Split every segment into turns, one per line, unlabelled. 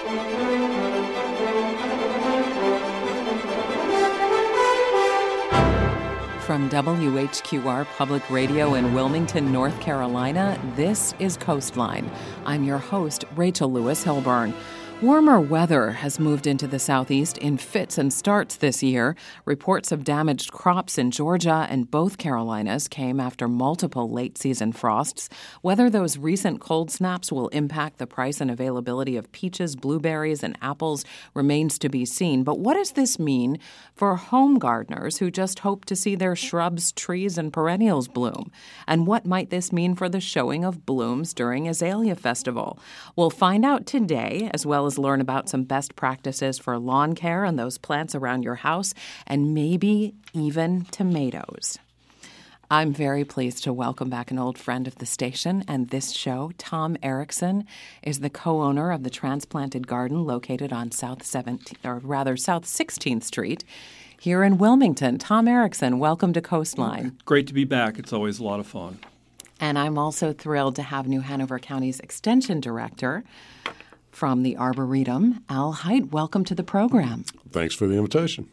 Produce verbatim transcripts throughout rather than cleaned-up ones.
From W H Q R Public Radio in Wilmington, North Carolina, this is Coastline. I'm your host, Rachel Lewis Hilburn. Warmer weather has moved into the southeast in fits and starts this year. Reports of damaged crops in Georgia and both Carolinas came after multiple late-season frosts. Whether those recent cold snaps will impact the price and availability of peaches, blueberries, and apples remains to be seen. But what does this mean for home gardeners who just hope to see their shrubs, trees, and perennials bloom? And what might this mean for the showing of blooms during Azalea Festival? We'll find out today, as well as learn about some best practices for lawn care and those plants around your house, and maybe even tomatoes. I'm very pleased to welcome back an old friend of the station and this show. Tom Erickson is the co-owner of the Transplanted Garden located on South seventeenth, or rather South sixteenth Street here in Wilmington. Tom Erickson, welcome to Coastline.
Great to be back. It's always a lot of fun.
And I'm also thrilled to have New Hanover County's Extension Director from the Arboretum, Al Hite. Welcome to the program.
Thanks for the invitation.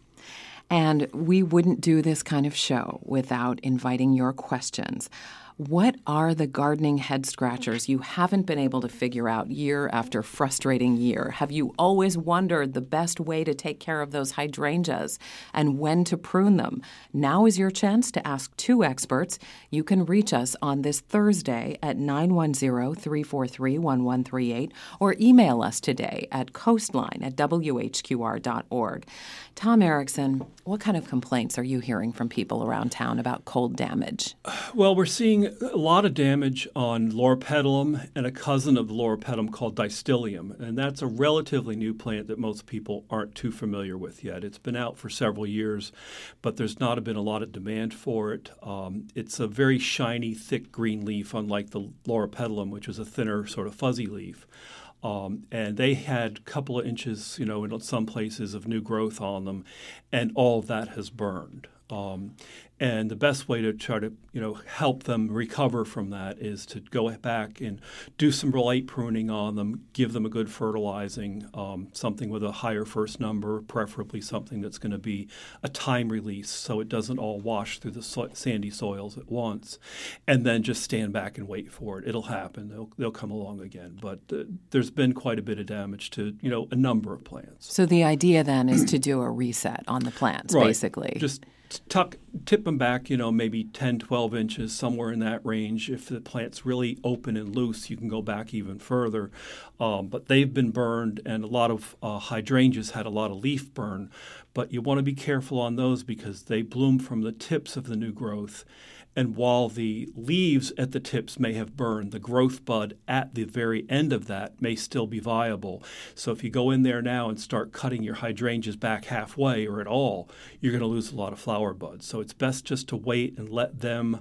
And we wouldn't do this kind of show without inviting your questions. What are the gardening head-scratchers you haven't been able to figure out year after frustrating year? Have you always wondered the best way to take care of those hydrangeas and when to prune them? Now is your chance to ask two experts. You can reach us on this Thursday at nine one zero, three four three, one one three eight or email us today at coastline at w h q r dot org. Tom Erickson, what kind of complaints are you hearing from people around town about cold damage?
Well, we're seeing a lot of damage on Loropetalum and a cousin of the Loropetalum called Distilium, and that's a relatively new plant that most people aren't too familiar with yet. It's been out for several years, but there's not been a lot of demand for it. Um, it's a very shiny, thick green leaf, unlike the Loropetalum, which is a thinner, sort of fuzzy leaf. Um, and they had a couple of inches, you know, in some places of new growth on them, and all of that has burned. Um, and the best way to try to, you know, help them recover from that is to go back and do some light pruning on them, give them a good fertilizing, um, something with a higher first number, preferably something that's going to be a time release so it doesn't all wash through the so- sandy soils at once, and then just stand back and wait for it. It'll happen. They'll, they'll come along again. But uh, there's been quite a bit of damage to, you know, a number of plants.
So the idea then is to do a reset on the plants,
right.
basically.
Just tuck, tip them back, you know, maybe ten, twelve inches, somewhere in that range. If the plant's really open and loose, you can go back even further. Um, but they've been burned, and a lot of uh, hydrangeas had a lot of leaf burn. But you want to be careful on those because they bloom from the tips of the new growth. And while the leaves at the tips may have burned, the growth bud at the very end of that may still be viable. So if you go in there now and start cutting your hydrangeas back halfway or at all, you're going to lose a lot of flower buds. So it's best just to wait and let them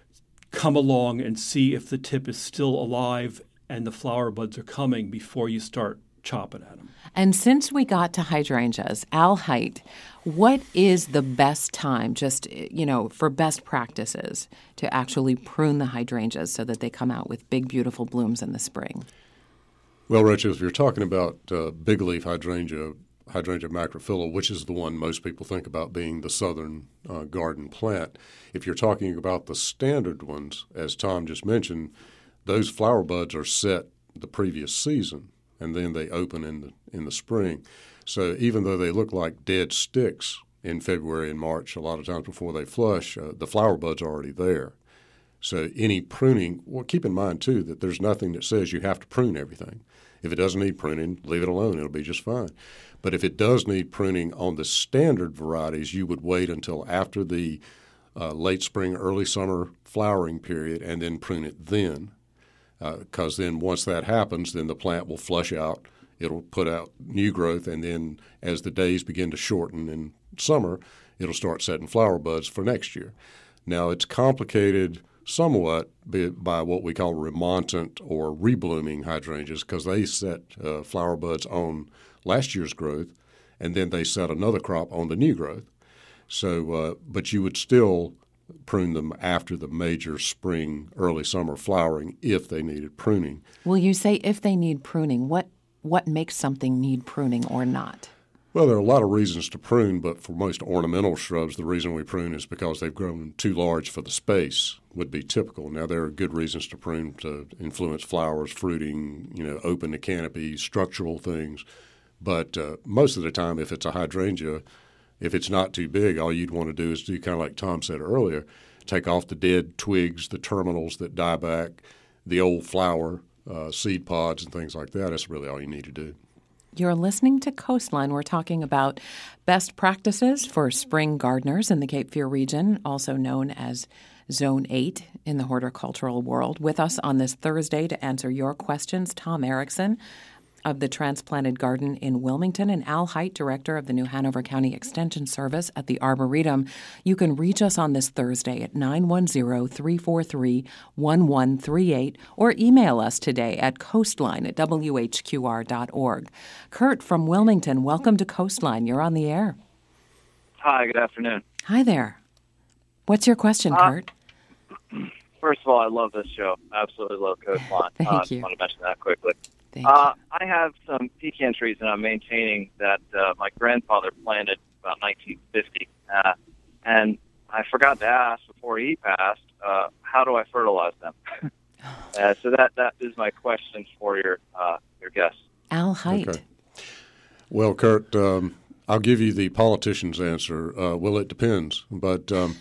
come along and see if the tip is still alive and the flower buds are coming before you start chopping at them.
And since we got to hydrangeas, Al Hite, what is the best time, just, you know, for best practices to actually prune the hydrangeas so that they come out with big, beautiful blooms in the spring?
Well, Rachel, if you're talking about uh, big leaf hydrangea, hydrangea macrophylla, which is the one most people think about being the southern uh, garden plant, if you're talking about the standard ones, as Tom just mentioned, those flower buds are set the previous season, and then they open in the in the spring. So even though they look like dead sticks in February and March, a lot of times before they flush, uh, the flower buds are already there. So any pruning, well, keep in mind, too, that there's nothing that says you have to prune everything. If it doesn't need pruning, leave it alone. It'll be just fine. But if it does need pruning on the standard varieties, you would wait until after the uh, late spring, early summer flowering period and then prune it then. Because uh, then once that happens, then the plant will flush out. It'll put out new growth, and then as the days begin to shorten in summer, it'll start setting flower buds for next year. Now, it's complicated somewhat by what we call remontant or reblooming hydrangeas because they set uh, flower buds on last year's growth, and then they set another crop on the new growth. So, uh, but you would still prune them after the major spring, early summer flowering if they needed pruning.
Well, you say if they need pruning. What what makes something need pruning or not?
Well, there are a lot of reasons to prune, but for most ornamental shrubs, the reason we prune is because they've grown too large for the space would be typical. Now, there are good reasons to prune to influence flowers, fruiting, you know, open the canopy, structural things. But uh, most of the time, if it's a hydrangea, if it's not too big, all you'd want to do is do kind of like Tom said earlier, take off the dead twigs, the terminals that die back, the old flower, uh, seed pods and things like that. That's really all you need to do.
You're listening to Coastline. We're talking about best practices for spring gardeners in the Cape Fear region, also known as Zone eight in the horticultural world. With us on this Thursday to answer your questions, Tom Erickson of the Transplanted Garden in Wilmington and Al Hite, Director of the New Hanover County Extension Service at the Arboretum. You can reach us on this Thursday at nine one zero, three four three, one one three eight or email us today at coastline at w h q r dot org. Kurt from Wilmington, welcome to Coastline. You're on the air.
Hi, good afternoon.
Hi there. What's your question,
uh,
Kurt?
First of all, I love this show. Absolutely love Coastline.
Thank
uh,
you.
I want to mention that quickly.
Thank
uh, I have some pecan trees that I'm maintaining that uh, my grandfather planted about nineteen fifty. Uh, and I forgot to ask before he passed, uh, how do I fertilize them? uh, so that, that is my question for your uh, your guests.
Al Hite.
Okay. Well, Kurt, um, I'll give you the politician's answer. Uh, well, it depends. But um,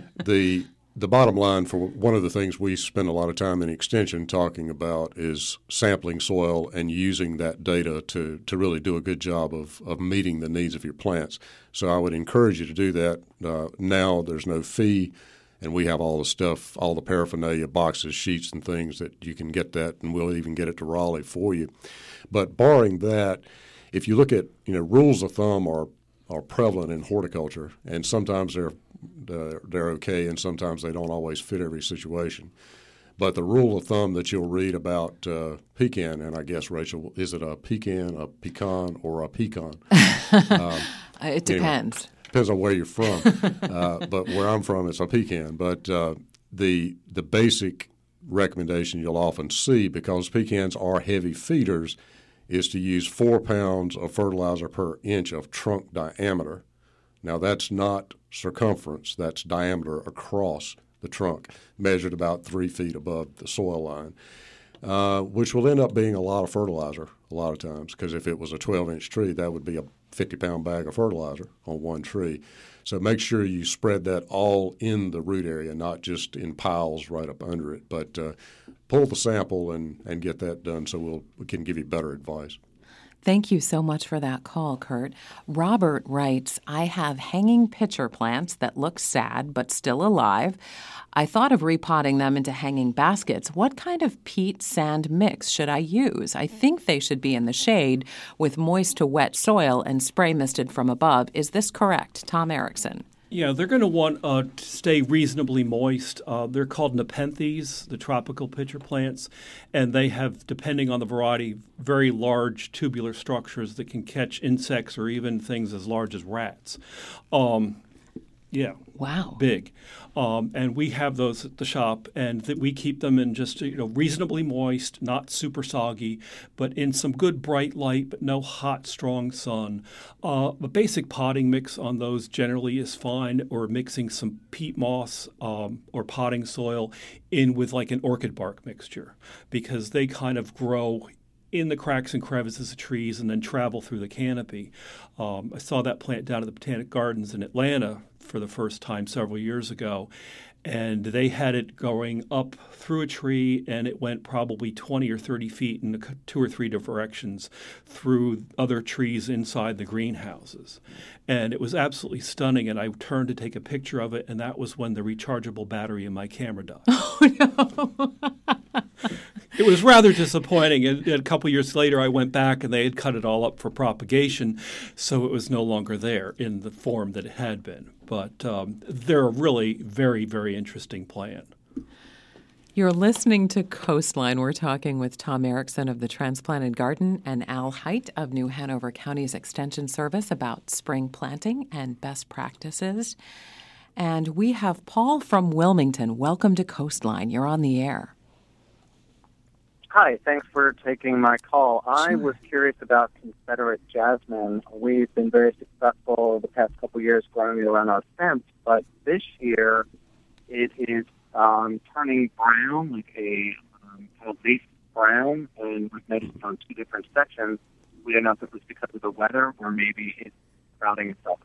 the the bottom line for one of the things we spend a lot of time in Extension talking about is sampling soil and using that data to, to really do a good job of, of meeting the needs of your plants. So I would encourage you to do that. Uh, now there's no fee, and we have all the stuff, all the paraphernalia, boxes, sheets, and things that you can get that, and we'll even get it to Raleigh for you. But barring that, if you look at, you know, rules of thumb are are prevalent in horticulture, and sometimes they're uh, they're okay, and sometimes they don't always fit every situation. But the rule of thumb that you'll read about uh, pecan, and I guess, Rachel, is it a pecan, a pecan, or a pecan? um,
it depends.
Anyway, depends on where you're from. uh, but where I'm from, it's a pecan. But uh, the the basic recommendation you'll often see, because pecans are heavy feeders, is to use four pounds of fertilizer per inch of trunk diameter. Now, that's not circumference. That's diameter across the trunk, measured about three feet above the soil line, uh, which will end up being a lot of fertilizer a lot of times, because if it was a twelve-inch tree, that would be a fifty-pound bag of fertilizer on one tree. So make sure you spread that all in the root area, not just in piles right up under it. But uh, pull the sample and, and get that done so we'll, we can give you better advice.
Thank you so much for that call, Kurt. Robert writes, I have hanging pitcher plants that look sad but still alive. I thought of repotting them into hanging baskets. What kind of peat sand mix should I use? I think they should be in the shade with moist to wet soil and spray misted from above. Is this correct? Tom Erickson.
Yeah, they're going to want uh, to stay reasonably moist. Uh, they're called Nepenthes, the tropical pitcher plants, and they have, depending on the variety, very large tubular structures that can catch insects or even things as large as rats. Um, yeah.
Wow.
Big. Um, and we have those at the shop, and th- we keep them in just, you know, reasonably moist, not super soggy, but in some good bright light, but no hot, strong sun. Uh, a basic potting mix on those generally is fine, or mixing some peat moss um, or potting soil in with like an orchid bark mixture, because they kind of grow in the cracks and crevices of trees and then travel through the canopy. Um, I saw that plant down at the Botanic Gardens in Atlanta for the first time several years ago, and they had it going up through a tree, and it went probably twenty or thirty feet in two or three directions through other trees inside the greenhouses. And it was absolutely stunning, and I turned to take a picture of it, and that was when the rechargeable battery in my camera died.
Oh, no.
It was rather disappointing. And a couple years later, I went back, and they had cut it all up for propagation, so it was no longer there in the form that it had been. But um, they're a really very, very interesting plant.
You're listening to Coastline. We're talking with Tom Erickson of the Transplanted Garden and Al Hite of New Hanover County's Extension Service about spring planting and best practices. And we have Paul from Wilmington. Welcome to Coastline. You're on the air.
Hi, thanks for taking my call. I was curious about Confederate jasmine. We've been very successful the past couple of years growing it around our fence, but this year it is um, turning brown, like a um, kind of leaf brown, and we've noticed on two different sections. We don't know if it was because of the weather or maybe it's sprouting itself.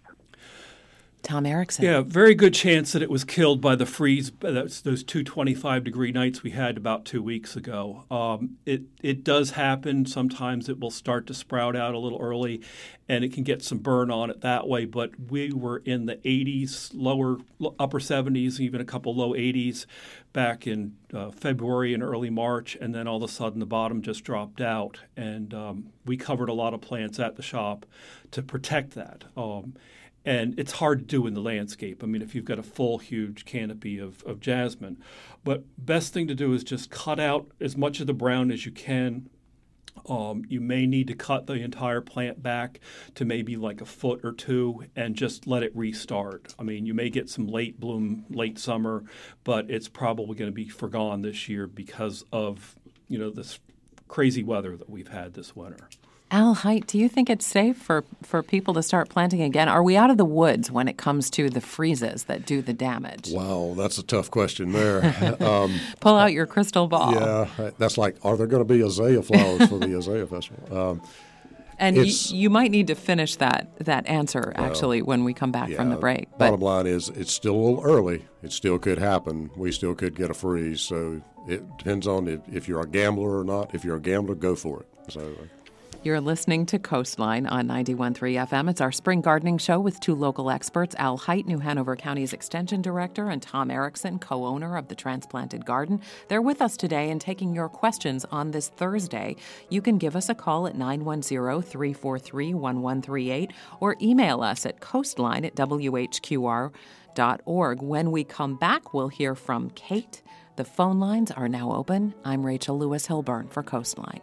Tom Erickson.
Yeah, very good chance that it was killed by the freeze. That's those two twenty-five degree nights we had about two weeks ago. Um, it it does happen. Sometimes it will start to sprout out a little early, and it can get some burn on it that way. But we were in the eighties, lower upper seventies, even a couple low eighties back in uh, February and early March, and then all of a sudden the bottom just dropped out, and um, we covered a lot of plants at the shop to protect that. Um, And it's hard to do in the landscape. I mean, if you've got a full, huge canopy of, of jasmine. But best thing to do is just cut out as much of the brown as you can. Um, you may need to cut the entire plant back to maybe like a foot or two and just let it restart. I mean, you may get some late bloom, late summer, but it's probably going to be forgone this year because of, you know, this crazy weather that we've had this winter.
Al Hite, do you think it's safe for, for people to start planting again? Are we out of the woods when it comes to the freezes that do the damage?
Wow, that's a tough question there. um,
Pull out your crystal ball.
Yeah, that's like, are there going to be azalea flowers for the azalea festival? Um,
and y- you might need to finish that that answer,
well,
actually, when we come back
yeah,
from the break.
But bottom line is it's still a little early. It still could happen. We still could get a freeze. So it depends on if, if you're a gambler or not. If you're a gambler, go for it. So.
You're listening to Coastline on ninety-one point three F M. It's our spring gardening show with two local experts, Al Hite, New Hanover County's Extension Director, and Tom Erickson, co-owner of the Transplanted Garden. They're with us today and taking your questions on this Thursday. You can give us a call at nine one zero, three four three, one one three eight or email us at coastline at w h q r dot org. When we come back, we'll hear from Kate. The phone lines are now open. I'm Rachel Lewis Hilburn for Coastline.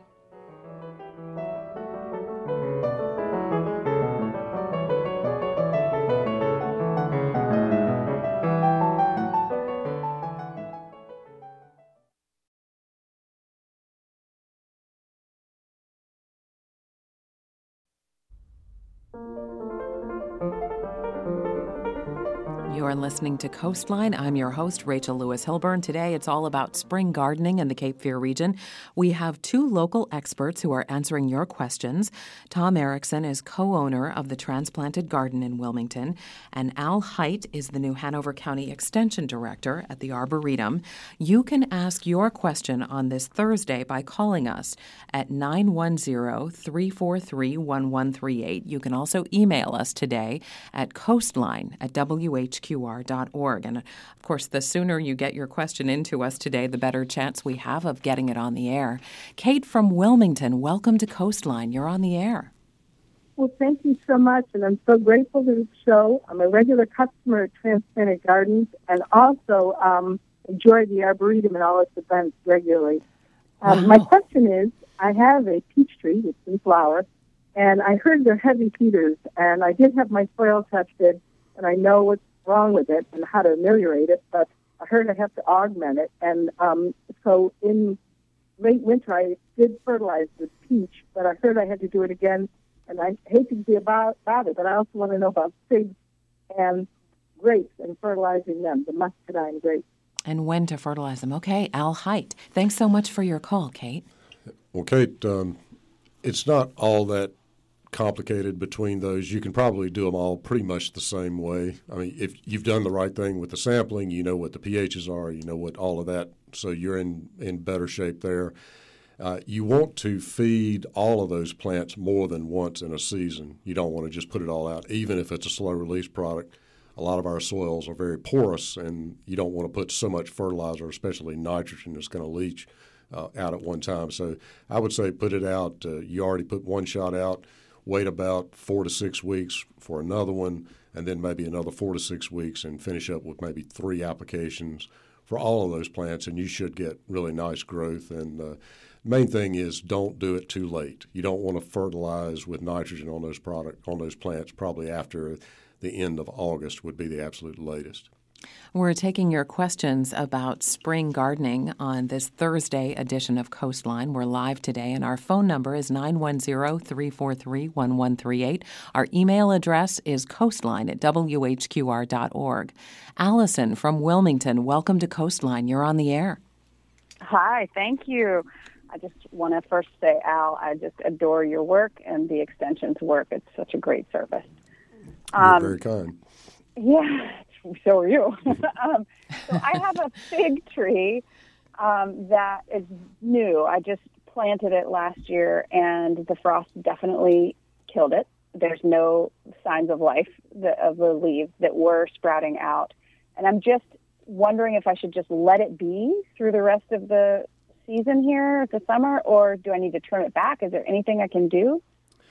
You're listening to Coastline. I'm your host, Rachel Lewis Hilburn. Today, it's all about spring gardening in the Cape Fear region. We have two local experts who are answering your questions. Tom Erickson is co-owner of the Transplanted Garden in Wilmington, and Al Hite is the New Hanover County Extension Director at the Arboretum. You can ask your question on this Thursday by calling us at nine one zero, three four three, one one three eight. You can also email us today at coastline at w h q r dot org. And, of course, the sooner you get your question into us today, the better chance we have of getting it on the air. Kate from Wilmington, welcome to Coastline. You're on the air.
Well, thank you so much, and I'm so grateful to the show. I'm a regular customer at Transplanted Gardens and also um, enjoy the Arboretum and all its events regularly. Um,
wow.
My question is, I have a peach tree that's in flower, and I heard they're heavy feeders, and I did have my soil tested, and I know what's wrong with it and how to ameliorate it, but I heard I have to augment it. And um, so in late winter, I did fertilize the peach, but I heard I had to do it again. And I hate to be about, about it, but I also want to know about figs and grapes and fertilizing them, the muscadine grapes.
And when to fertilize them. Okay, Al Hite. Thanks so much for your call, Kate.
Well, Kate, um, it's not all that complicated between those. You can probably do them all pretty much the same way. I mean, if you've done the right thing with the sampling, you know what the pHs are, you know what all of that, so you're in, in better shape there. Uh, you want to feed all of those plants more than once in a season. You don't want to just put it all out, even if it's a slow-release product. A lot of our soils are very porous, and you don't want to put so much fertilizer, especially nitrogen, that's going to leach uh, out at one time. So I would say put it out. Uh, you already put one shot out. Wait about four to six weeks for another one, and then maybe another four to six weeks and finish up with maybe three applications for all of those plants, and you should get really nice growth. And uh, main thing is don't do it too late. You don't want to fertilize with nitrogen on those product on those plants probably after the end of August would be the absolute latest.
We're taking your questions about spring gardening on this Thursday edition of Coastline. We're live today, and our phone number is nine one zero, three four three, one one three eight. Our email address is coastline at w h q r dot org. Allison from Wilmington, welcome to Coastline. You're on the air.
Hi, thank you. I just want to first say, Al, I just adore your work and the Extension's work. It's such a great service.
You're um, very kind.
Yeah. So are you. um, so I have a fig tree um, that is new. I just planted it last year, and the frost definitely killed it. There's no signs of life that, of the leaves that were sprouting out. And I'm just wondering if I should just let it be through the rest of the season here, the summer, or do I need to trim it back? Is there anything I can do?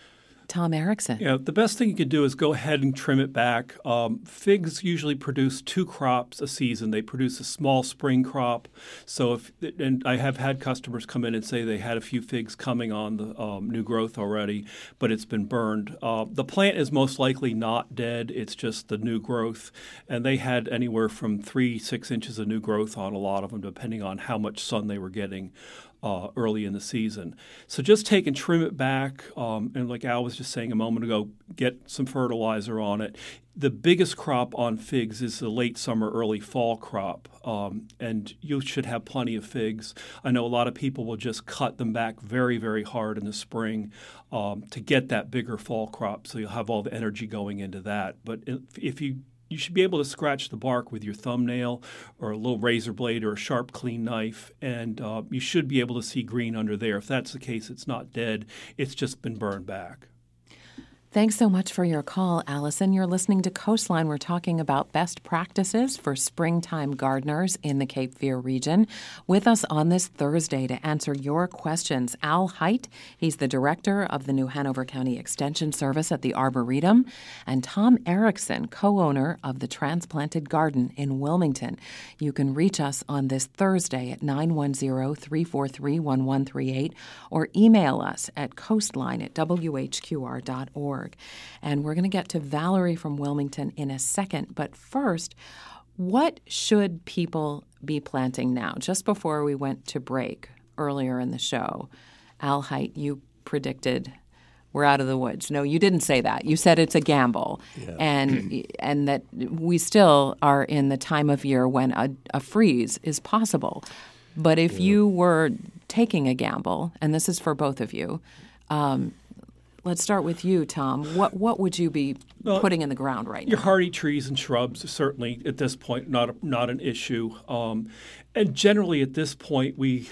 Tom Erickson.
Yeah, the best thing you could do is go ahead and trim it back. Um, figs usually produce two crops a season. They produce a small spring crop. So if and I have had customers come in and say they had a few figs coming on the um, new growth already, but it's been burned. Uh, the plant is most likely not dead. It's just the new growth, and they had anywhere from three, six inches of new growth on a lot of them, depending on how much sun they were getting Uh, early in the season. So just take and trim it back, um, and like Al was just saying a moment ago, get some fertilizer on it. The biggest crop on figs is the late summer, early fall crop, um, and you should have plenty of figs. I know a lot of people will just cut them back very, very hard in the spring um, to get that bigger fall crop, so you'll have all the energy going into that. But if, if you You should be able to scratch the bark with your thumbnail or a little razor blade or a sharp, clean knife, and uh, you should be able to see green under there. If that's the case, it's not dead. It's just been burned back.
Thanks so much for your call, Allison. You're listening to Coastline. We're talking about best practices for springtime gardeners in the Cape Fear region. With us on this Thursday to answer your questions, Al Hite. He's the director of the New Hanover County Extension Service at the Arboretum, and Tom Erickson, co-owner of the Transplanted Garden in Wilmington. You can reach us on this Thursday at nine one zero, three four three, one one three eight or email us at coastline at w h q r dot org. And we're going to get to Valerie from Wilmington in a second. But first, what should people be planting now? Just before we went to break earlier in the show, Al Hite, you predicted we're out of the woods. No, you didn't say that. You said it's a gamble, yeah. and and that we still are in the time of year when a, a freeze is possible. But if yeah. you were taking a gamble, and this is for both of you, um, let's start with you, Tom. What what would you be well, putting in the ground right
your
now?
Your hardy trees and shrubs are certainly at this point not a, not an issue. Um, and generally at this point we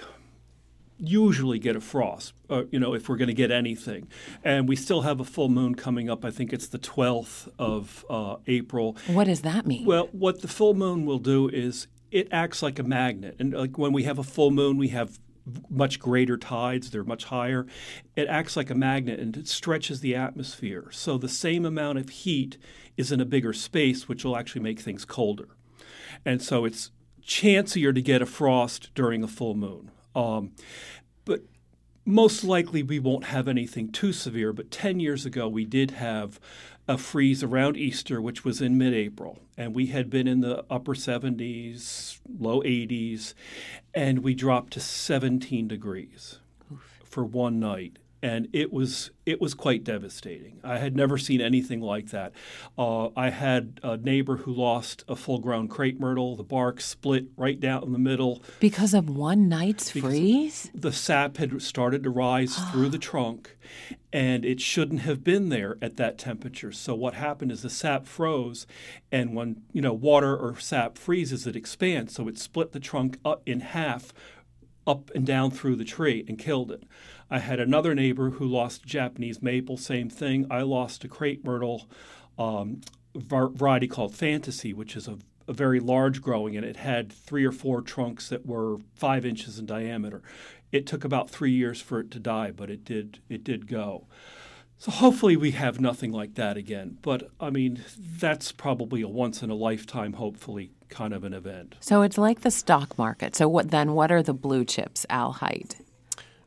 usually get a frost, uh, you know, if we're going to get anything. And we still have a full moon coming up. I think it's the twelfth of uh, April.
What does that mean?
Well, what the full moon will do is it acts like a magnet. And like when we have a full moon, we have much greater tides, they're much higher. It acts like a magnet and it stretches the atmosphere. So the same amount of heat is in a bigger space, which will actually make things colder. And so it's chancier to get a frost during a full moon. Um, but most likely we won't have anything too severe. But ten years ago we did have a freeze around Easter, which was in mid-April. And we had been in the upper seventies, low eighties, and we dropped to seventeen degrees Oof. For one night. And it was it was quite devastating. I had never seen anything like that. Uh, I had a neighbor who lost a full-grown crepe myrtle. The bark split right down in the middle.
Because of one night's because freeze?
The sap had started to rise through the trunk, and it shouldn't have been there at that temperature. So what happened is the sap froze, and when you know water or sap freezes, it expands. So it split the trunk up in half, up and down through the tree, and killed it. I had another neighbor who lost a Japanese maple, same thing. I lost a crepe myrtle um, variety called Fantasy, which is a, a very large growing, and it had three or four trunks that were five inches in diameter. It took about three years for it to die, but it did it did go. So hopefully we have nothing like that again. But, I mean, that's probably a once-in-a-lifetime, hopefully, kind of an event.
So it's like the stock market. So what then? What are the blue chips, Al Hite?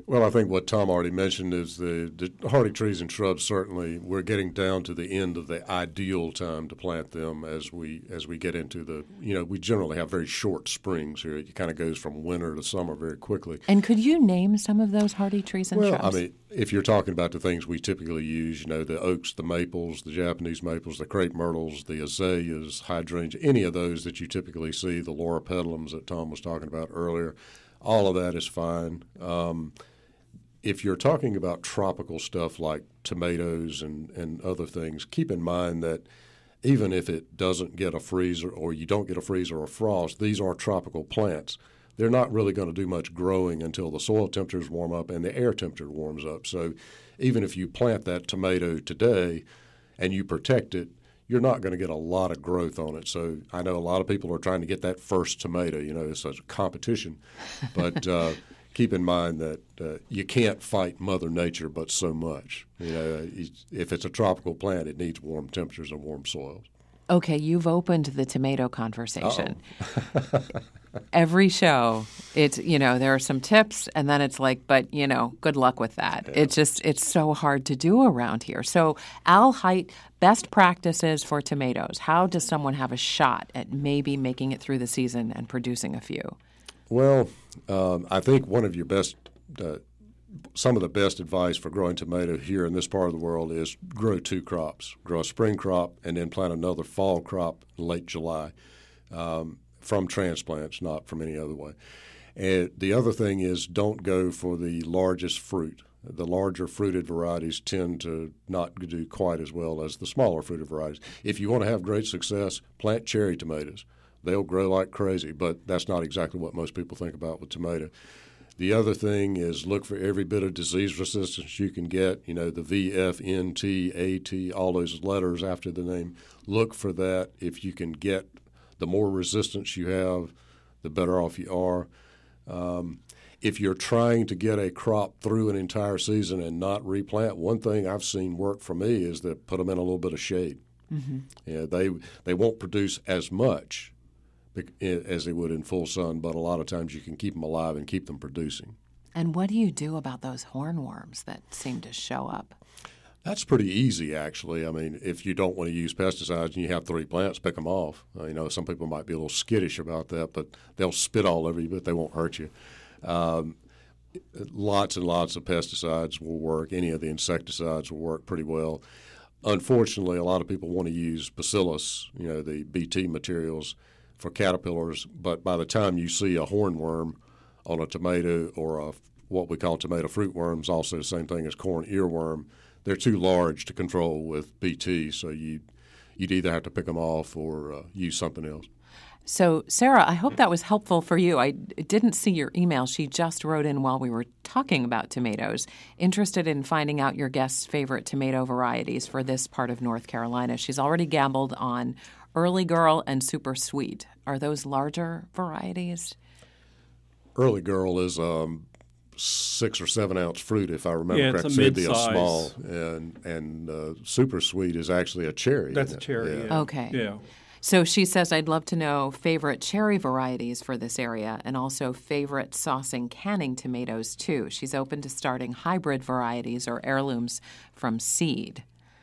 Well, I think what Tom already mentioned is the, the hardy trees and shrubs. Certainly, we're getting down to the end of the ideal time to plant them as we as we get into the. You know, we generally have very short springs here. It kind of goes from winter to summer very quickly.
And could you name some of those hardy trees and
well,
shrubs?
I mean, if you're talking about the things we typically use, you know, the oaks, the maples, the Japanese maples, the crepe myrtles, the azaleas, hydrangea, any of those that you typically see, the loropetalums that Tom was talking about earlier, all of that is fine. Um, If you're talking about tropical stuff like tomatoes and, and other things, keep in mind that even if it doesn't get a freeze or, or you don't get a freeze or a frost, these are tropical plants. They're not really going to do much growing until the soil temperatures warm up and the air temperature warms up. So even if you plant that tomato today and you protect it, you're not going to get a lot of growth on it. So I know a lot of people are trying to get that first tomato. You know, it's a competition. But uh, keep in mind that uh, you can't fight Mother Nature but so much. You know, if it's a tropical plant, it needs warm temperatures and warm soils.
Okay, you've opened the tomato conversation. Every show, it's, you know, there are some tips, and then it's like, but, you know, good luck with that. Yeah. It's just, it's so hard to do around here. So, Al Hite, best practices for tomatoes. How does someone have a shot at maybe making it through the season and producing a few?
Well, um, I think one of your best, uh, some of the best advice for growing tomato here in this part of the world is grow two crops. Grow a spring crop and then plant another fall crop in late July um, from transplants, not from any other way. And the other thing is don't go for the largest fruit. The larger fruited varieties tend to not do quite as well as the smaller fruited varieties. If you want to have great success, plant cherry tomatoes. They'll grow like crazy, but that's not exactly what most people think about with tomato. The other thing is look for every bit of disease resistance you can get, you know, the V, F, N, T, A, T, all those letters after the name. Look for that. If you can get, the more resistance you have, the better off you are. Um, if you're trying to get a crop through an entire season and not replant, one thing I've seen work for me is to put them in a little bit of shade. Mm-hmm. Yeah, they they won't produce as much as they would in full sun, but a lot of times you can keep them alive and keep them producing.
And what do you do about those hornworms that seem to show up?
That's pretty easy, actually. I mean, if you don't want to use pesticides and you have three plants, pick them off. Uh, you know, some people might be a little skittish about that, but they'll spit all over you, but they won't hurt you. Um, lots and lots of pesticides will work. Any of the insecticides will work pretty well. Unfortunately, a lot of people want to use bacillus, you know, the B T materials, for caterpillars, but by the time you see a hornworm on a tomato or a, what we call tomato fruit worms, also the same thing as corn earworm, they're too large to control with B T, so you, you'd either have to pick them off or uh, use something else.
So, Sarah, I hope that was helpful for you. I didn't see your email. She just wrote in while we were talking about tomatoes, interested in finding out your guests' favorite tomato varieties for this part of North Carolina. She's already gambled on Early Girl and Super Sweet. Are those larger varieties?
Early Girl is um, six or seven ounce fruit, if I remember
yeah,
correctly.
It's a
It'd be a
mid-size.
small, and and uh, Super Sweet is actually a cherry.
That's a cherry.
Yeah.
Yeah.
Okay.
Yeah.
So she says, I'd love to know favorite cherry varieties for this area and also favorite saucing canning tomatoes, too. She's open to starting hybrid varieties or heirlooms from seed.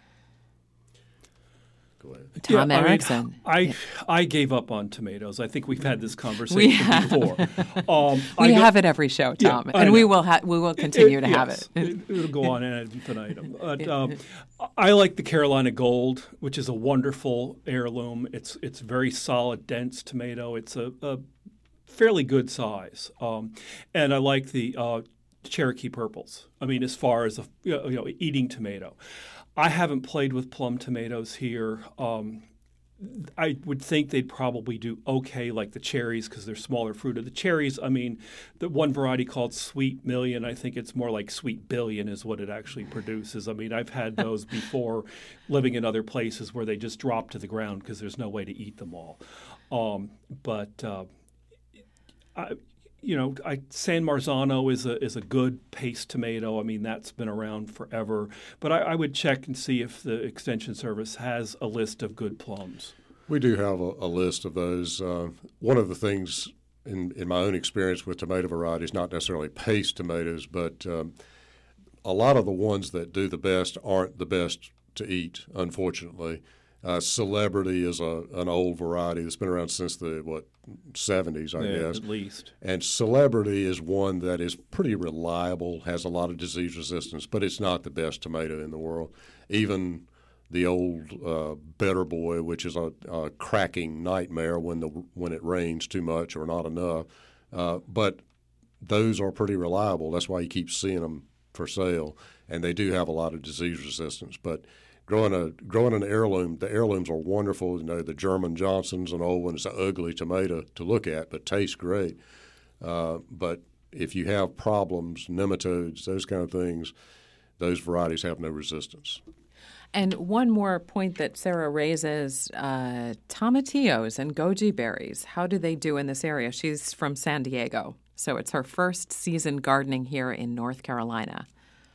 Tom
yeah,
Erickson.
I, mean, I I gave up on tomatoes. I think we've had this conversation before. Um,
we
I
have it every show, Tom,
yeah,
and we will ha- we will continue
it,
to
yes,
have it.
it. It'll go on ad infinitum. But um, I like the Carolina Gold, which is a wonderful heirloom. It's it's very solid, dense tomato. It's a, a fairly good size, um, and I like the uh, Cherokee Purples. I mean, as far as a you know eating tomato. I haven't played with plum tomatoes here. Um, I would think they'd probably do okay like the cherries because they're smaller fruited. The cherries, I mean, the one variety called Sweet Million, I think it's more like Sweet Billion is what it actually produces. I mean, I've had those before living in other places where they just drop to the ground because there's no way to eat them all. Um, but, uh, I, you know, I, San Marzano is a is a good paste tomato. I mean, that's been around forever. But I, I would check and see if the Extension Service has a list of good plums.
We do have a, a list of those. Uh, one of the things in, in my own experience with tomato varieties, not necessarily paste tomatoes, but um, a lot of the ones that do the best aren't the best to eat, unfortunately. Uh, Celebrity is a an old variety that's been around since the, what, seventies, I
yeah,
guess.
At least.
And Celebrity is one that is pretty reliable, has a lot of disease resistance, but it's not the best tomato in the world. Even the old uh, Better Boy, which is a, a cracking nightmare when the when it rains too much or not enough. Uh, but those are pretty reliable. That's why you keep seeing them for sale, and they do have a lot of disease resistance. But growing a growing an heirloom, the heirlooms are wonderful. You know, the German Johnson's an old one. It's an ugly tomato to look at, but tastes great. Uh, but if you have problems, nematodes, those kind of things, those varieties have no resistance.
And one more point that Sarah raises, uh, tomatillos and goji berries, how do they do in this area? She's from San Diego, so it's her first season gardening here in North Carolina.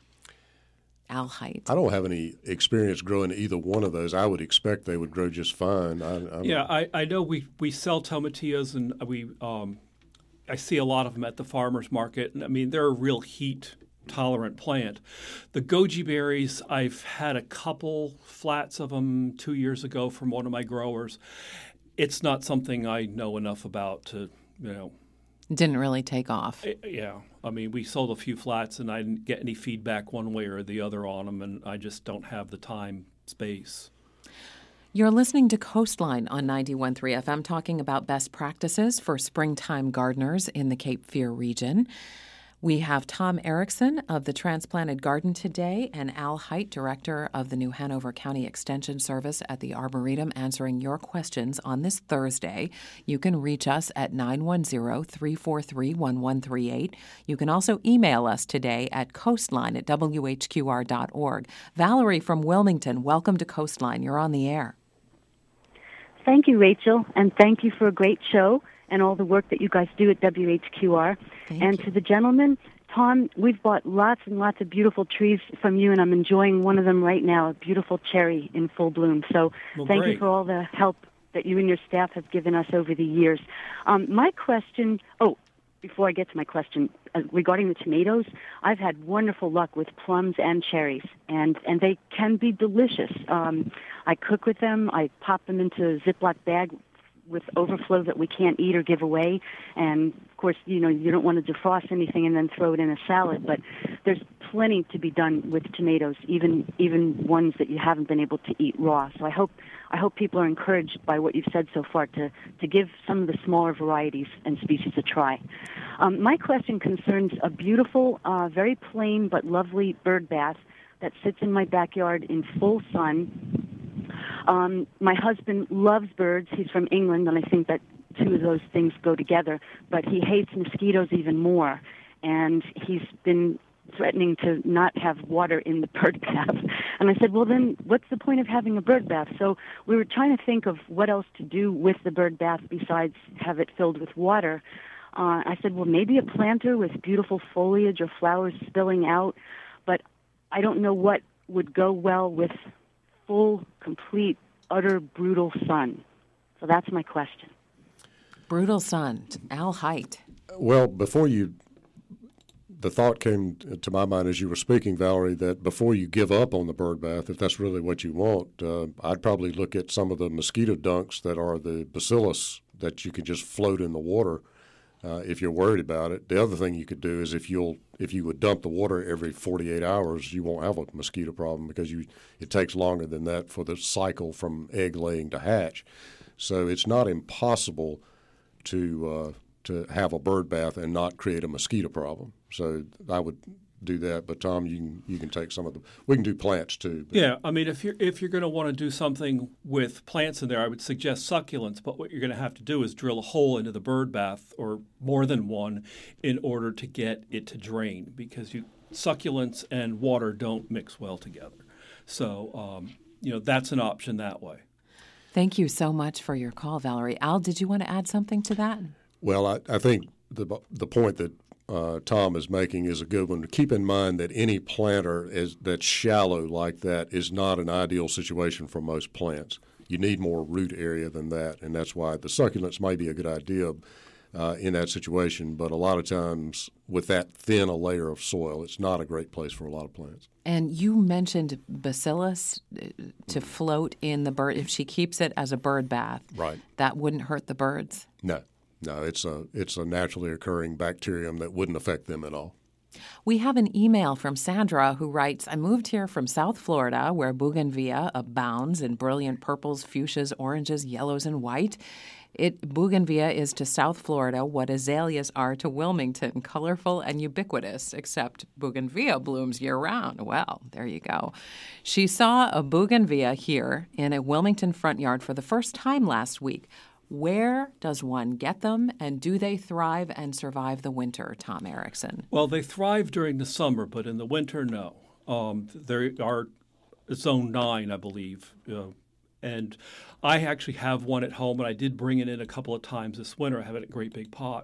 Al Hite.
I don't have any experience growing either one of those. I would expect they would grow just fine. I, I
yeah, I, I know we, we sell tomatillos, and we um, I see a lot of them at the farmer's market. And I mean, they're a real heat tolerant plant. The goji berries, I've had a couple flats of them two years ago from one of my growers. It's not something I know enough about to, you know.
Didn't really take off.
Yeah. I mean, we sold a few flats and I didn't get any feedback one way or the other on them, and I just don't have the time, space.
You're listening to Coastline on ninety-one point three F M, talking about best practices for springtime gardeners in the Cape Fear region. We have Tom Erickson of the Transplanted Garden today and Al Hite, director of the New Hanover County Extension Service at the Arboretum, answering your questions on this Thursday. You can reach us at nine one zero, three four three, one one three eight. You can also email us today at coastline at w h q r dot org. Valerie from Wilmington, welcome to Coastline. You're on the air.
Thank you, Rachel, and thank you for a great show and all the work that you guys do at W H Q R.
Thank
and
you.
To the gentleman, Tom, we've bought lots and lots of beautiful trees from you, and I'm enjoying one of them right now, a beautiful cherry in full bloom. So
Well,
thank
great.
you for all the help that you and your staff have given us over the years. Um, my question, oh, before I get to my question, uh, regarding the tomatoes, I've had wonderful luck with plums and cherries, and, and they can be delicious. Um, I cook with them. I pop them into a Ziploc bag with overflow that we can't eat or give away. And, of course, you know, you don't want to defrost anything and then throw it in a salad, but there's plenty to be done with tomatoes, even even ones that you haven't been able to eat raw. So I hope I hope people are encouraged by what you've said so far to, to give some of the smaller varieties and species a try. Um, my question concerns a beautiful, uh, very plain but lovely bird bath that sits in my backyard in full sun. Um, my husband loves birds. He's from England, and I think that two of those things go together. But he hates mosquitoes even more, and he's been threatening to not have water in the bird bath. And I said, well, then what's the point of having a bird bath? So we were trying to think of what else to do with the bird bath besides have it filled with water. Uh, I said, well, maybe a planter with beautiful foliage or flowers spilling out, but I don't know what would go well with full, complete, utter, brutal sun. So that's my question.
Brutal sun. Al Hite.
Well, before you, the thought came to my mind as you were speaking, Valerie, that before you give up on the bird bath, if that's really what you want, uh, I'd probably look at some of the mosquito dunks that are the bacillus that you can just float in the water uh, if you're worried about it. The other thing you could do is if you'll if you would dump the water every forty-eight hours, you won't have a mosquito problem because you it takes longer than that for the cycle from egg laying to hatch. So it's not impossible to uh, to have a bird bath and not create a mosquito problem. So I would do that. But Tom, you can you can take some of the. We can do plants too. But.
Yeah, I mean, if you're if you're going to want to do something with plants in there, I would suggest succulents. But what you're going to have to do is drill a hole into the bird bath, or more than one, in order to get it to drain, because you succulents and water don't mix well together. So um, you know that's an option that way.
Thank you so much for your call, Valerie. Al, did you want to add something to that?
Well, I, I think the the point that uh, Tom is making is a good one. Keep in mind that any planter is, that's shallow like that is not an ideal situation for most plants. You need more root area than that, and that's why the succulents may be a good idea. uh, in that situation. But a lot of times with that thin a layer of soil, it's not a great place for a lot of plants.
And you mentioned bacillus to float in the bird. If she keeps it as a bird bath,
right,
that wouldn't hurt the birds?
No. No, it's a, it's a naturally occurring bacterium that wouldn't affect them at all.
We have an email from Sandra who writes, I moved here from South Florida where bougainvillea abounds in brilliant purples, fuchsias, oranges, yellows, and white. It Bougainvillea is to South Florida what azaleas are to Wilmington, colorful and ubiquitous, except bougainvillea blooms year-round. Well, there you go. She saw a bougainvillea here in a Wilmington front yard for the first time last week. Where does one get them, and do they thrive and survive the winter, Tom Erickson?
Well, they thrive during the summer, but in the winter, no. Um, there are zone nine, I believe, uh, and I actually have one at home, and I did bring it in a couple of times this winter. I have it in a great big pot,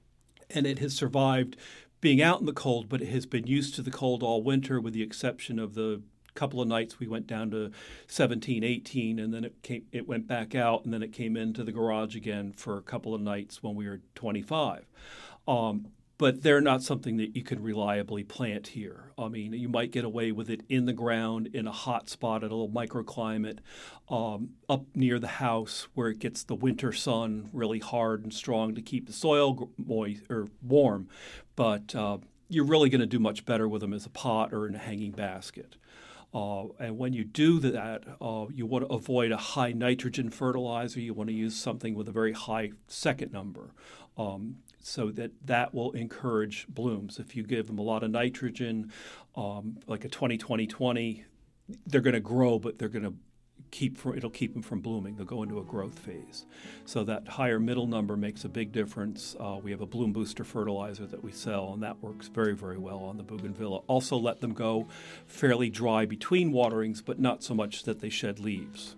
and it has survived being out in the cold, but it has been used to the cold all winter with the exception of the couple of nights we went down to seventeen, eighteen, and then it came, it went back out, and then it came into the garage again for a couple of nights when we were twenty-five. Um, but they're not something that you can reliably plant here. I mean, you might get away with it in the ground in a hot spot at a little microclimate um, up near the house where it gets the winter sun really hard and strong to keep the soil moist or warm. But uh, you're really going to do much better with them as a pot or in a hanging basket. Uh, and when you do that, uh, you want to avoid a high nitrogen fertilizer. You want to use something with a very high second number um, so that that will encourage blooms. If you give them a lot of nitrogen, um, like a twenty twenty twenty, they're going to grow, but they're going to keep it'll keep them from blooming. They'll go into a growth phase. So that higher middle number makes a big difference. Uh, we have a bloom booster fertilizer that we sell, and that works very, very well on the bougainvillea. Also let them go fairly dry between waterings, but not so much that they shed leaves.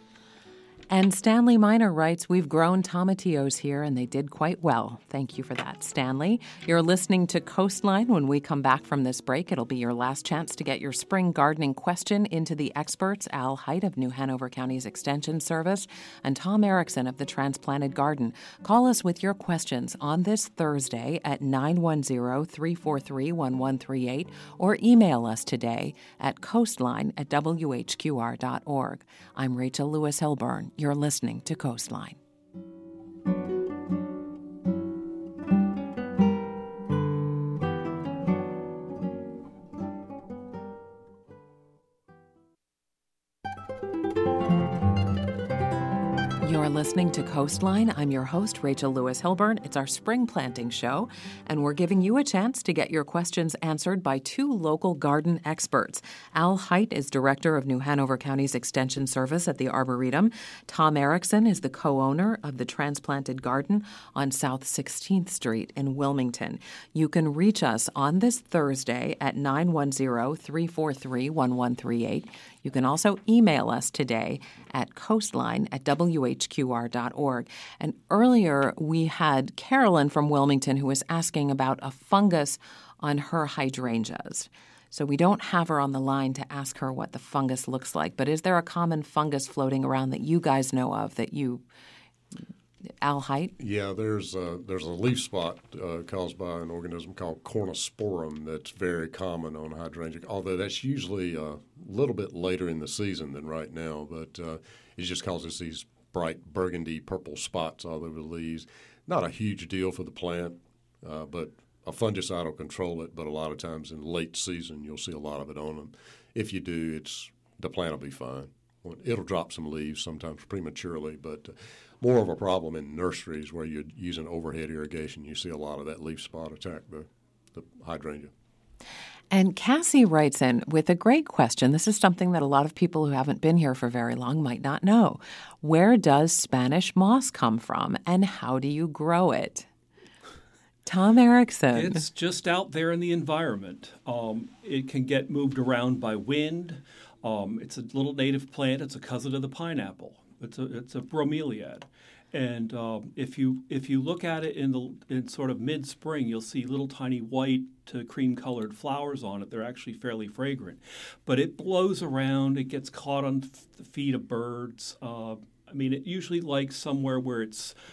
And Stanley Miner writes, we've grown tomatillos here, and they did quite well. Thank you for that, Stanley. You're listening to Coastline. When we come back from this break, it'll be your last chance to get your spring gardening question into the experts, Al Hite of New Hanover County's Extension Service and Tom Erickson of the Transplanted Garden. Call us with your questions on this Thursday at nine one zero, three four three, one one three eight or email us today at coastline at w h q r dot org. I'm Rachel Lewis Hilburn. You're listening to Coastline. You're listening to Coastline. I'm your host, Rachel Lewis Hilburn. It's our spring planting show, and we're giving you a chance to get your questions answered by two local garden experts. Al Hite is director of New Hanover County's Extension Service at the Arboretum. Tom Erickson is the co-owner of the Transplanted Garden on South sixteenth Street in Wilmington. You can reach us on this Thursday at nine one zero, three four three, one one three eight. You can also email us today at coastline at w h q r dot org. And earlier we had Carolyn from Wilmington who was asking about a fungus on her hydrangeas. So we don't have her on the line to ask her what the fungus looks like, but is there a common fungus floating around that you guys know of that you, Al Hite?
Yeah, there's a, there's a leaf spot uh, caused by an organism called Cornosporum that's very common on hydrangea, although that's usually a little bit later in the season than right now, but uh, it just causes these bright burgundy purple spots all over the leaves. Not a huge deal for the plant, uh, but a fungicide will control it, but a lot of times in late season you'll see a lot of it on them. If you do, it's the plant will be fine. It'll drop some leaves sometimes prematurely, but uh, more of a problem in nurseries where you're using overhead irrigation. You see a lot of that leaf spot attack the, the hydrangea.
And Cassie writes in with a great question. This is something that a lot of people who haven't been here for very long might not know. Where does Spanish moss come from, and how do you grow it? Tom Erickson.
It's just out there in the environment. Um, it can get moved around by wind. Um, it's a little native plant. It's a cousin of the pineapple. It's a it's a bromeliad. And um, if you if you look at it in the in sort of mid-spring, you'll see little tiny white to cream-colored flowers on it. They're actually fairly fragrant. But it blows around. It gets caught on the feet of birds. Uh, I mean, it usually likes somewhere where it's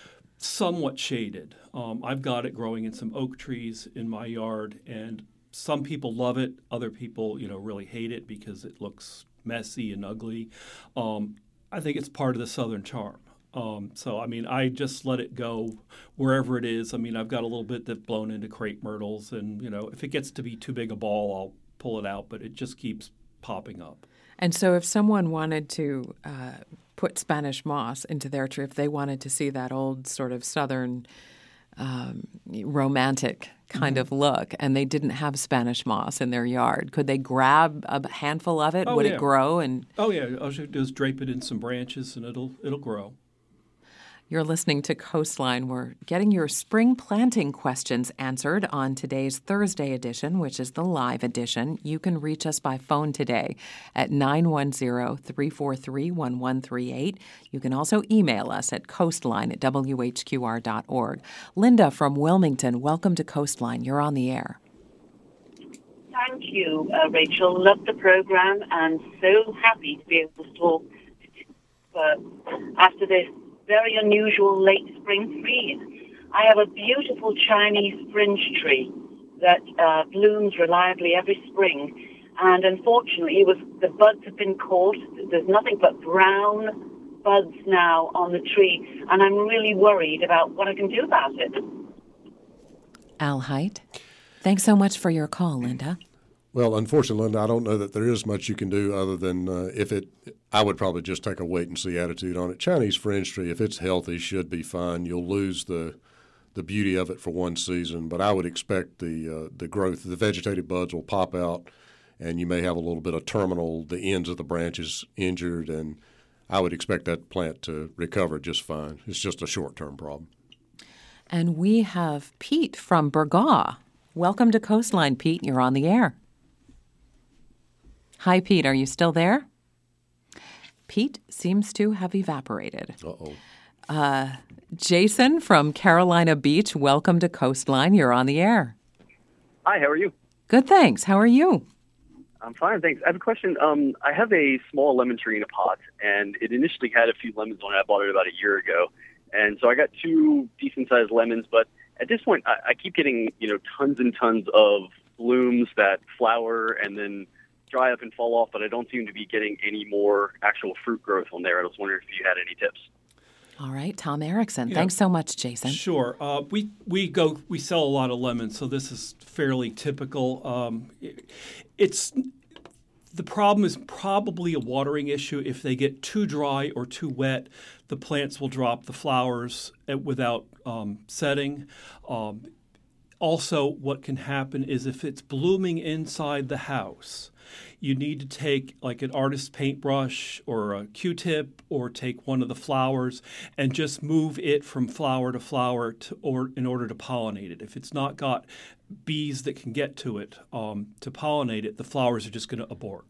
somewhat shaded. Um, I've got it growing in some oak trees in my yard, and some people love it. Other people, you know, really hate it because it looks messy and ugly. Um, I think it's part of the Southern charm. Um, so, I mean, I just let it go wherever it is. I mean, I've got a little bit that's blown into crepe myrtles, and, you know, if it gets to be too big a ball, I'll pull it out, but it just keeps popping up.
And so if someone wanted to uh, put Spanish moss into their tree, if they wanted to see that old sort of Southern um, romantic kind
Mm-hmm.
of look, and they didn't have Spanish moss in their yard, could they grab a handful of it?
Oh,
Would
yeah.
it grow? And
Oh, yeah. All you have to do is drape it in some branches, and it'll it'll grow.
You're listening to Coastline. We're getting your spring planting questions answered on today's Thursday edition, which is the live edition. You can reach us by phone today at nine one zero, three four three, one one three eight. You can also email us at coastline at w h q r dot org. Linda from Wilmington, welcome to Coastline. You're on the air.
Thank you, uh, Rachel. Love the program and so happy to be able to talk uh, after this very unusual late spring freeze. I have a beautiful Chinese fringe tree that uh, blooms reliably every spring, and unfortunately, it was the buds have been caught. There's nothing but brown buds now on the tree, and I'm really worried about what I can do about it.
Al Hite, thanks so much for your call, Linda.
Well, unfortunately, Linda, I don't know that there is much you can do other than uh, if it – I would probably just take a wait-and-see attitude on it. Chinese fringe tree, if it's healthy, should be fine. You'll lose the the beauty of it for one season, but I would expect the uh, the growth – the vegetative buds will pop out, and you may have a little bit of terminal – the ends of the branches injured, and I would expect that plant to recover just fine. It's just a short-term problem.
And we have Pete from Burgaw. Welcome to Coastline, Pete. You're on the air. Hi, Pete. Are you still there? Pete seems to have evaporated.
Uh-oh.
Uh, Jason from Carolina Beach, welcome to Coastline. You're on the air.
Hi, how are you?
Good, thanks. How are you?
I'm fine, thanks. I have a question. Um, I have a small lemon tree in a pot, and it initially had a few lemons on it. I bought it about a year ago. And so I got two decent-sized lemons, but at this point, I, I keep getting, you know, tons and tons of blooms that flower and then dry up and fall off, but I don't seem to be getting any more actual fruit growth on there. I was wondering if you had any tips.
All right, Tom Erickson.
Yeah.
Thanks so much, Jason.
Sure. Uh, we we go we sell a lot of lemons, so this is fairly typical. Um, it, it's the problem is probably a watering issue. If they get too dry or too wet, the plants will drop the flowers without um, setting. Um, also, what can happen is if it's blooming inside the house, you need to take like an artist's paintbrush or a Q-tip or take one of the flowers and just move it from flower to flower to, or in order to pollinate it. If it's not got bees that can get to it um, to pollinate it, the flowers are just going to abort.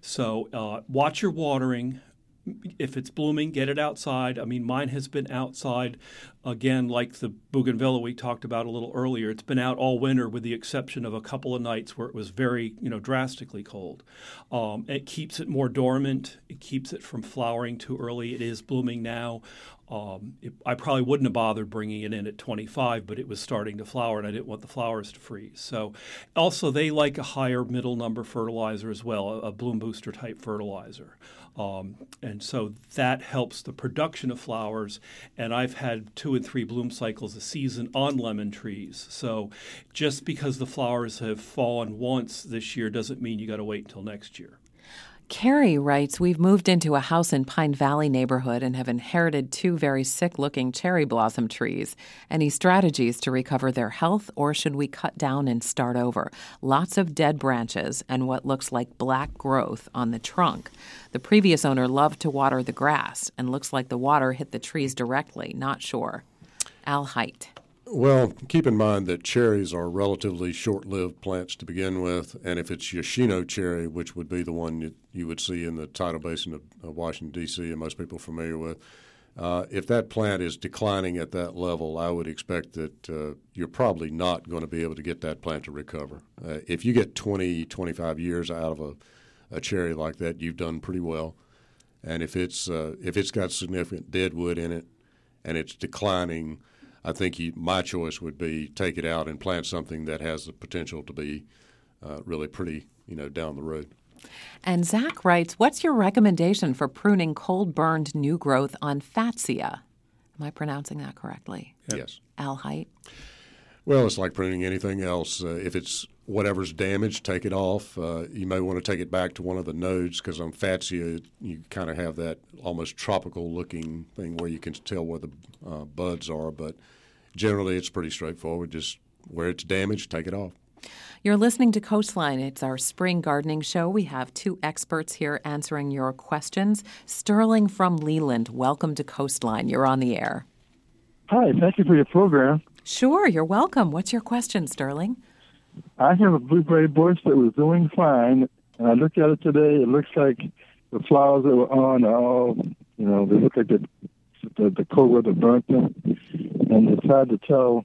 So uh, watch your watering. If it's blooming, get it outside. I mean, mine has been outside, again, like the bougainvillea we talked about a little earlier. It's been out all winter with the exception of a couple of nights where it was very, you know, drastically cold. Um, it keeps it more dormant. It keeps it from flowering too early. It is blooming now. Um, it, I probably wouldn't have bothered bringing it in at twenty-five, but it was starting to flower, and I didn't want the flowers to freeze. So also, they like a higher middle number fertilizer as well, a, a bloom booster type fertilizer. Um, and so that helps the production of flowers. And I've had two and three bloom cycles a season on lemon trees. So just because the flowers have fallen once this year doesn't mean you got to wait until next year.
Carrie writes, we've moved into a house in Pine Valley neighborhood and have inherited two very sick-looking cherry blossom trees. Any strategies to recover their health, or should we cut down and start over? Lots of dead branches and what looks like black growth on the trunk. The previous owner loved to water the grass, and looks like the water hit the trees directly. Not sure. Al Hite.
Well, keep in mind that cherries are relatively short-lived plants to begin with, and if it's Yoshino cherry, which would be the one you, you would see in the tidal basin of, of Washington, D C, and most people are familiar with, uh, if that plant is declining at that level, I would expect that uh, you're probably not going to be able to get that plant to recover. Uh, if you get twenty, twenty-five years out of a, a cherry like that, you've done pretty well. And if it's uh, if it's got significant dead wood in it and it's declining, I think you, my choice would be take it out and plant something that has the potential to be uh, really pretty, you know, down the road.
And Zach writes, what's your recommendation for pruning cold-burned new growth on Fatsia? Am I pronouncing that correctly?
Yes.
Al Hite?
Well, it's like pruning anything else. Uh, if it's whatever's damaged, take it off. Uh, you may want to take it back to one of the nodes because on Fatsia, you kind of have that almost tropical-looking thing where you can tell where the uh, buds are. But generally, it's pretty straightforward. Just where it's damaged, take it off.
You're listening to Coastline. It's our spring gardening show. We have two experts here answering your questions. Sterling from Leland, welcome to Coastline. You're on the air.
Hi, thank you for your program.
Sure, you're welcome. What's your question, Sterling?
I have a blueberry bush that was doing fine, and I looked at it today. It looks like the flowers that were on are all, you know, they look like the, the, the cold weather burnt them, and it's hard to tell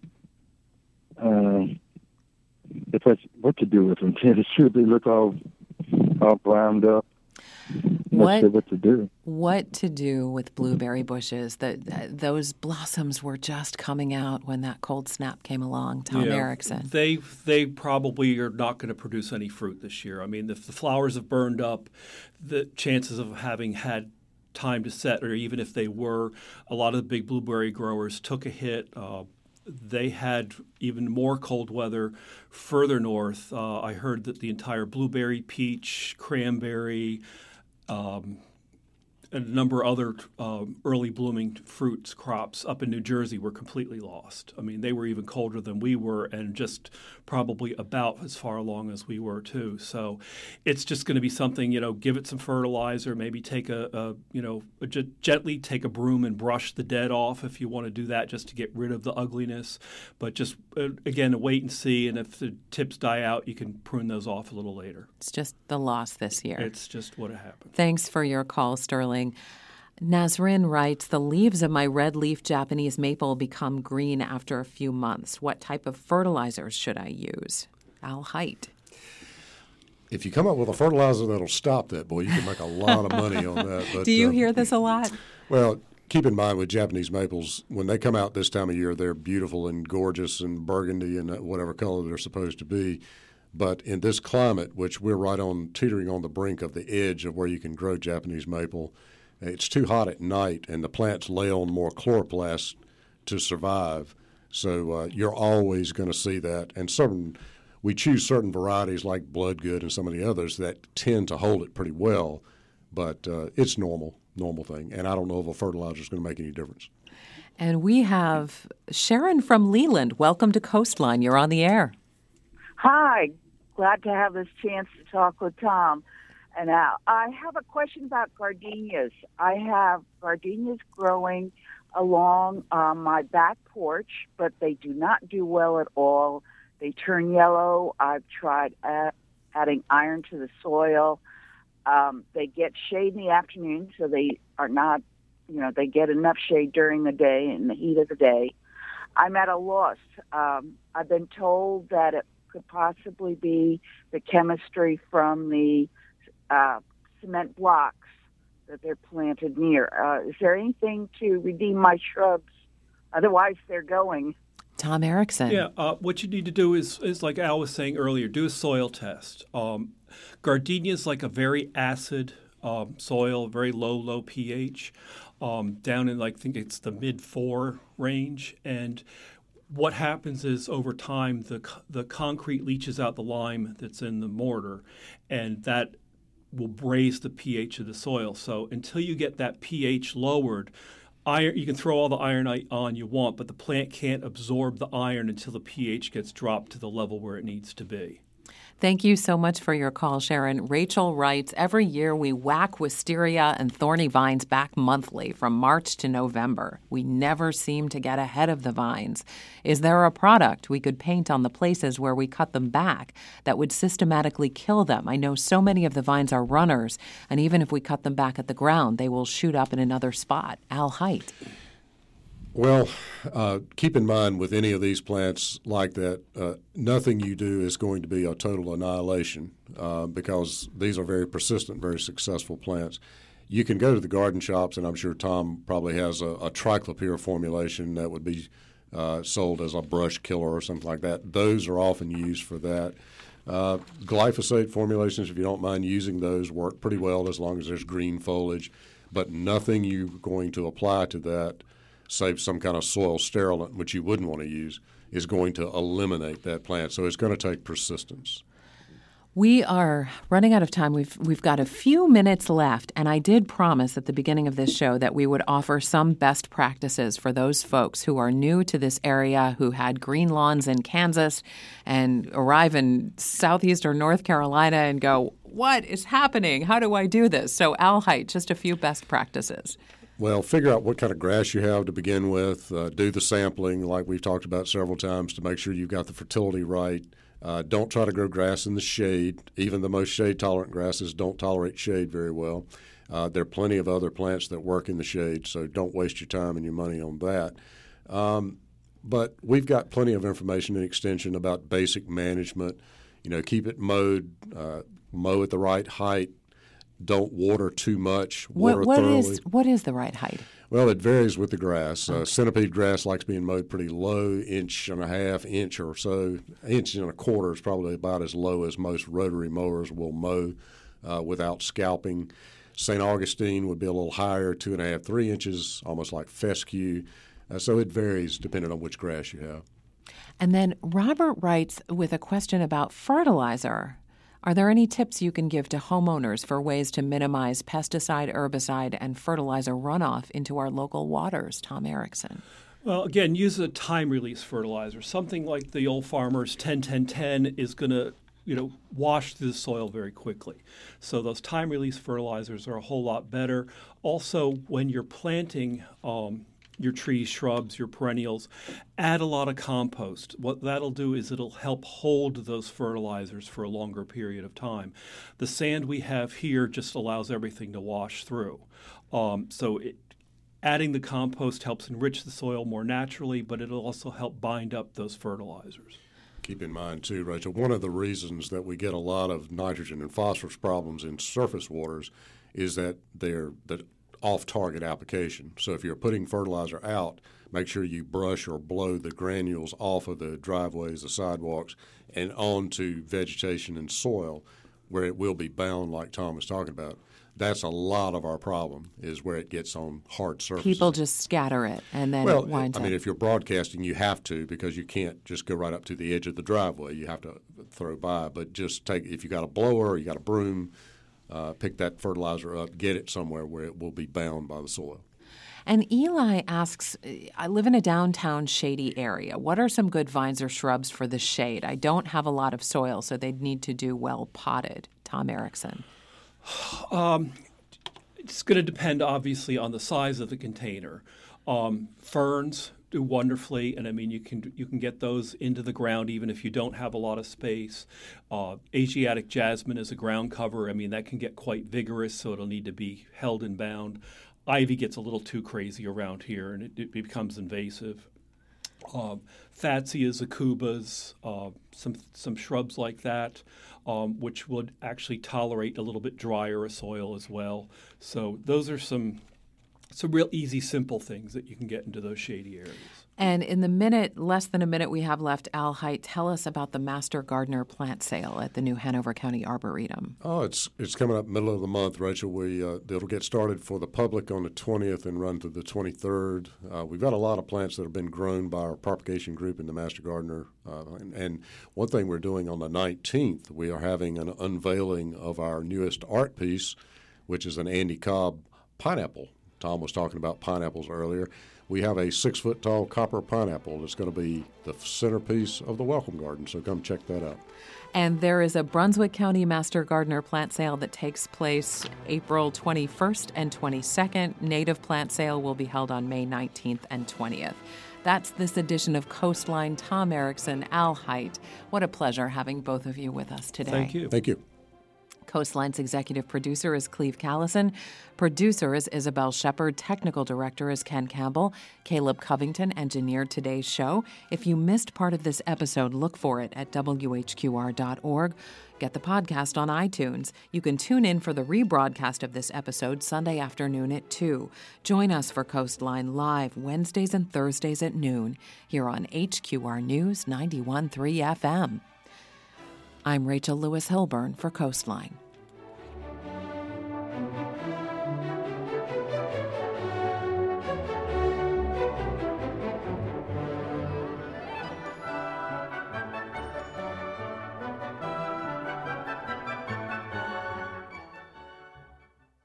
uh, if I, what to do with them. It's true, they look all, all browned up.
What,
sure what to do.
What to do with blueberry bushes? The, uh, those blossoms were just coming out when that cold snap came along. Tom
yeah,
Erickson.
They they probably are not going to produce any fruit this year. I mean, if the flowers have burned up, the chances of having had time to set, or even if they were, a lot of the big blueberry growers took a hit. Uh, They had even more cold weather further north. Uh, I heard that the entire blueberry, peach, cranberry, um, and a number of other uh, early blooming fruits crops up in New Jersey were completely lost. I mean, they were even colder than we were and just probably about as far along as we were too. So it's just going to be something, you know, give it some fertilizer, maybe take a, a you know, a g- gently take a broom and brush the dead off if you want to do that just to get rid of the ugliness. But just, uh, again, wait and see. And if the tips die out, you can prune those off a little later.
It's just the loss this year.
It's just what happened.
Thanks for your call, Sterling. Nazrin writes, the leaves of my red leaf Japanese maple become green after a few months. What type of fertilizers should I use? Al Hite.
If you come up with a fertilizer that'll stop that, boy, you can make a lot of money on that. But,
Do you
uh,
hear this a lot?
Well, keep in mind with Japanese maples, when they come out this time of year, they're beautiful and gorgeous and burgundy and whatever color they're supposed to be. But in this climate, which we're right on teetering on the brink of the edge of where you can grow Japanese maple, it's too hot at night, and the plants lay on more chloroplast to survive. So uh, you're always going to see that. And certain, we choose certain varieties like Bloodgood and some of the others that tend to hold it pretty well. But uh, it's normal, normal thing. And I don't know if a fertilizer is going to make any difference.
And we have Sharon from Leland. Welcome to Coastline. You're on the air.
Hi. Glad to have this chance to talk with Tom. And uh, I have a question about gardenias. I have gardenias growing along uh, my back porch, but they do not do well at all. They turn yellow. I've tried add, adding iron to the soil. Um, they get shade in the afternoon, so they are not, you know, they get enough shade during the day in the heat of the day. I'm at a loss. Um, I've been told that it could possibly be the chemistry from the Uh, cement blocks that they're planted near. Uh, is there anything to redeem my shrubs? Otherwise, they're going.
Tom Erickson.
Yeah, uh, what you need to do is, is like Al was saying earlier, do a soil test. Um, gardenia is like a very acid um, soil, very low, low pH, um, down in like I think it's the mid four range. And what happens is over time the the concrete leaches out the lime that's in the mortar, and that will raise the pH of the soil. So until you get that pH lowered, iron, you can throw all the iron on you want, but the plant can't absorb the iron until the pH gets dropped to the level where it needs to be.
Thank you so much for your call, Sharon. Rachel writes, every year we whack wisteria and thorny vines back monthly from March to November. We never seem to get ahead of the vines. Is there a product we could paint on the places where we cut them back that would systematically kill them? I know so many of the vines are runners, and even if we cut them back at the ground, they will shoot up in another spot. Al Hite.
Well, uh, keep in mind with any of these plants like that, uh, nothing you do is going to be a total annihilation uh, because these are very persistent, very successful plants. You can go to the garden shops, and I'm sure Tom probably has a, a triclopyr formulation that would be uh, sold as a brush killer or something like that. Those are often used for that. Uh, glyphosate formulations, if you don't mind using those, work pretty well as long as there's green foliage, but nothing you're going to apply to that, save some kind of soil sterilant, which you wouldn't want to use, is going to eliminate that plant. So it's going to take persistence.
We are running out of time. We've we've got a few minutes left, and I did promise at the beginning of this show that we would offer some best practices for those folks who are new to this area, who had green lawns in Kansas and arrive in southeastern North Carolina and go, what is happening? How do I do this? So Al Hite, just a few best practices.
Well, figure out what kind of grass you have to begin with. Uh, do the sampling like we've talked about several times to make sure you've got the fertility right. Uh, don't try to grow grass in the shade. Even the most shade-tolerant grasses don't tolerate shade very well. Uh, there are plenty of other plants that work in the shade, so don't waste your time and your money on that. Um, but we've got plenty of information in Extension about basic management. You know, keep it mowed, uh, mow at the right height. Don't water too much. Water
what, what
thoroughly.
Is, what is the right height?
Well, it varies with the grass.
Okay.
Uh, centipede grass likes being mowed pretty low, inch and a half, inch or so. Inch and a quarter is probably about as low as most rotary mowers will mow uh, without scalping. Saint Augustine would be a little higher, two and a half, three inches, almost like fescue. Uh, so it varies depending on which grass you have.
And then Robert writes with a question about fertilizer. Are there any tips you can give to homeowners for ways to minimize pesticide, herbicide, and fertilizer runoff into our local waters? Tom Erickson.
Well, again, use a time-release fertilizer. Something like the old farmer's ten ten ten is going to, you know, wash through the soil very quickly. So those time-release fertilizers are a whole lot better. Also, when you're planting um, your trees, shrubs, your perennials, add a lot of compost. What that'll do is it'll help hold those fertilizers for a longer period of time. The sand we have here just allows everything to wash through. Um, so it, adding the compost helps enrich the soil more naturally, but it'll also help bind up those fertilizers.
Keep in mind, too, Rachel, one of the reasons that we get a lot of nitrogen and phosphorus problems in surface waters is that they're the off-target application. So if you're putting fertilizer out, make sure you brush or blow the granules off of the driveways, the sidewalks, and onto vegetation and soil where it will be bound like Tom was talking about. That's a lot of our problem is where it gets on hard surfaces.
People just scatter it and then
well,
it winds
I
up.
mean, if you're broadcasting, you have to because you can't just go right up to the edge of the driveway. You have to throw by. But just take, if you got a blower or you got a broom, Uh, pick that fertilizer up, get it somewhere where it will be bound by the soil.
And Eli asks, I live in a downtown shady area. What are some good vines or shrubs for the shade? I don't have a lot of soil, so they'd need to do well potted. Tom Erickson.
Um, it's going to depend, obviously, on the size of the container. Um, ferns do wonderfully, and I mean you can you can get those into the ground even if you don't have a lot of space. Uh, Asiatic jasmine is a ground cover. I mean that can get quite vigorous, so it'll need to be held and bound. Ivy gets a little too crazy around here, and it, it becomes invasive. Um, Fatsias, Akubas, uh, some some shrubs like that, um, which would actually tolerate a little bit drier a soil as well. So those are some. Some real easy, simple things that you can get into those shady areas.
And in the minute, less than a minute we have left, Al Hite, tell us about the Master Gardener plant sale at the new Hanover County Arboretum.
Oh, it's it's coming up middle of the month, Rachel. We uh, it'll get started for the public on the twentieth and run to the twenty-third. Uh, we've got a lot of plants that have been grown by our propagation group in the Master Gardener. Uh, and, and one thing we're doing on the nineteenth, we are having an unveiling of our newest art piece, which is an Andy Cobb pineapple. Tom was talking about pineapples earlier. We have a six-foot-tall copper pineapple that's going to be the centerpiece of the Welcome Garden, so come check that out.
And there is a Brunswick County Master Gardener plant sale that takes place April twenty-first and twenty-second. Native plant sale will be held on May nineteenth and twentieth. That's this edition of Coastline. Tom Erickson, Al Hite. What a pleasure having both of you with us today.
Thank you.
Thank you.
Coastline's executive producer is Cleve Callison. Producer is Isabel Shepard. Technical director is Ken Campbell. Caleb Covington engineered today's show. If you missed part of this episode, look for it at W H Q R dot org. Get the podcast on iTunes. You can tune in for the rebroadcast of this episode Sunday afternoon at two. Join us for Coastline Live Wednesdays and Thursdays at noon here on H Q R News ninety-one point three F M. I'm Rachel Lewis Hilburn for Coastline.